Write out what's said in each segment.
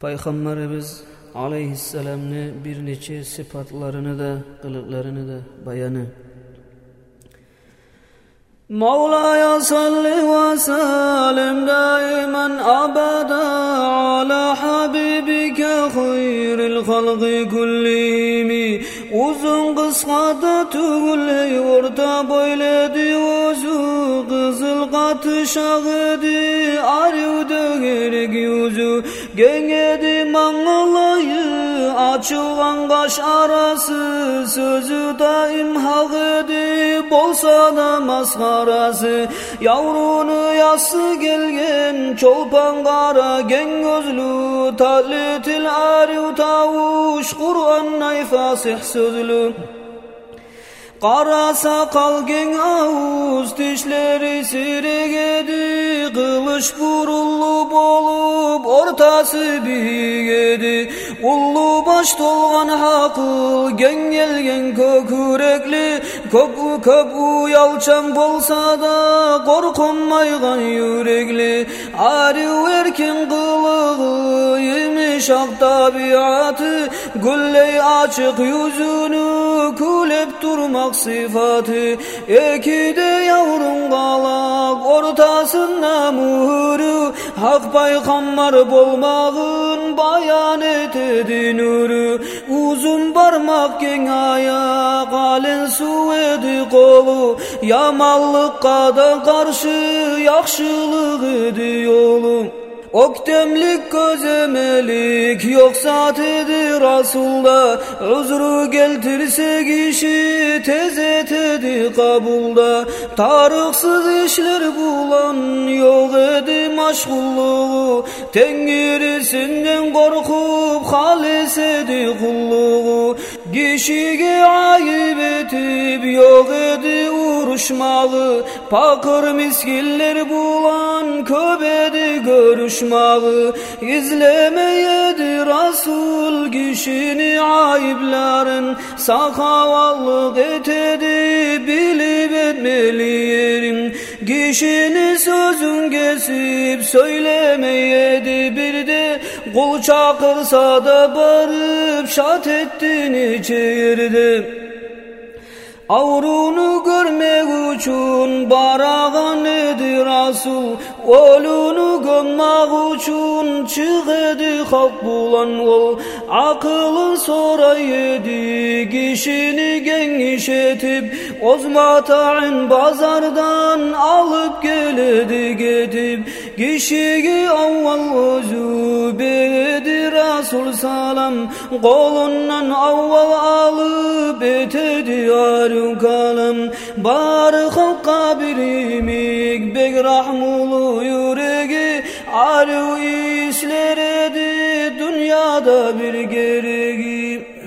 Peygamberimiz aleyhisselam'ni bir neçe sıfatlarını da, kılıklarını da bayanı. Mevlaya salli ve sellim daiman abada ala habibike hayril halqi kullimi. Uzun kıskada tügüley orta boyledi ozu, kızıl katı şahidi arıvdı gerek yüzü. Gengedi mangalayı açılan kaş arası, sözü daim hak edi bolsa da maskarası. Yavrunu yası gelgen çolpan kara gen gözlü, talletil arıv tavuş Kur'an nay fasih sözlü. Kara sakal gen ağuz, dişleri sirek edi, kılıç burullu bolup ortası büyük edi. Ullu baş dolgan hakıl gen gelgen kökürekli, köp uyalçan bolsa da korkunmaygan yürekli. Arı erkin kılığı yumuşak tabiatı, gülley açık yüzünü külep durmak sıfatı. Ekide yavrun kalak ortasında mührü, hak peygamber bolmağın bayan etedi nürü. Uzun parmak gen ayak alen su edi kolu, yamallıkka da karşı yakşılık edi yolu. Oktemlik gözemelik yok zatedi Rasulda, özrü geltirse kişi tez etedi kabulda. Tarıksız işler bulan yok edi maşgulluğu, Tengirisinden korkup halis edi kulluğu. Kişiye ayıp etip yok edi uğraşmağı, pakır miskiller bulan köp edi görüşmağı. İzlemeyedi Rasul kişini ayıpların, sakavallık etedi bilip etmeli yerim. Kişini sözün kesip söylemeyedi bir de, kul çakırsa da barıp şat ettiğini çevirdi. Avrunu görmek için barağan edi Rasul, ölünü gömmek için çık edi halk bulan ol. Akılın soraydı kişini geniş etip, ozmata'ın bazardan alıp geledi getip. Kişiyi avval özü bedi Rasul salam, kolundan avval alıp etedi kalem. Bari halka birimik bek rahmulu yüreği, arı işler edi dünyada bir gereği.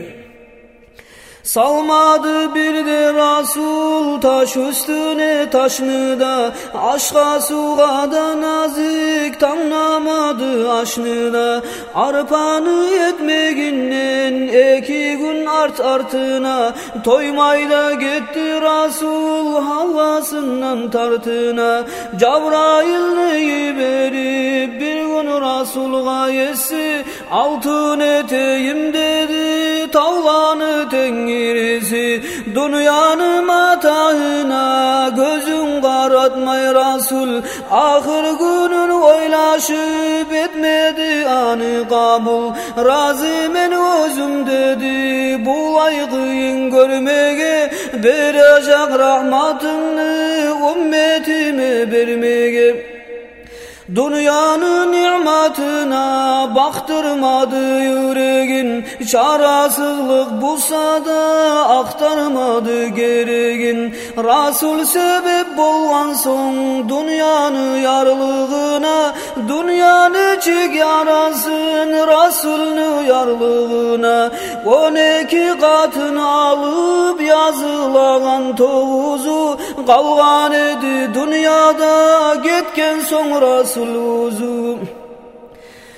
Salmadı bir de Rasul taş üstüne taşını da, aşka suğa da nazik tanlamadı aşını da. Arpanı etmeginden 2 gün artına, toymayda gitti Rasul havasından tartına. Cabrail neyi verip bir gün Rasul gayesi, altın eteyim dedi tavlanı tengirisi. Dünyanın matağına gözün karatmay Rasul, ahir günün oylaşıp etmedi anı kabul. Razı men özüm dedi bu aygıyın görmege, verecek rahmatını ümmetime vermege. Dünyanın nimetine baktırmadı yüreğin, çarasızlık bulsa da aktarmadı gereğin. Rasul sebep bolgan son dünyanın yarlığına, dünyanı çek yarasın Rasul'nü yarlığına. 12 katını alıp yazılan toğuzu, kalgan edi dünyada getken son Rasul uzun.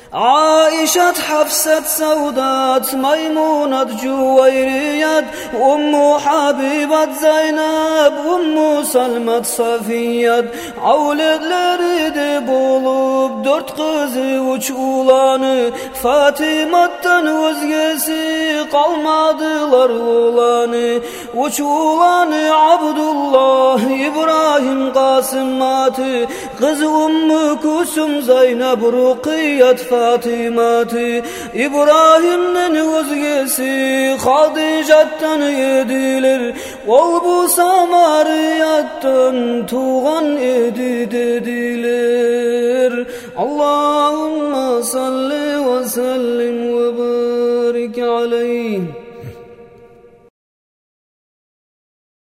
Aişat, Hafsat, Saudat, Maymunat, Cüveyriyat, Ummu Habibat, Zeynep, Ummu Salmat, Safiyat, avletleri de bulup dört kızı uç ulanı, Fatimat'tan özgesi kalmadılar ulanı. Uç ulanı Abdullah, İbrahim, Kasımat'ı, kız Ummu Kusum, Zeynep, Rukiyat, Fatimat'ı, İbrahim'den özgesi Hadicat'tan yediler, ol bu Samariyat'tan tuğan edi dediler. Allah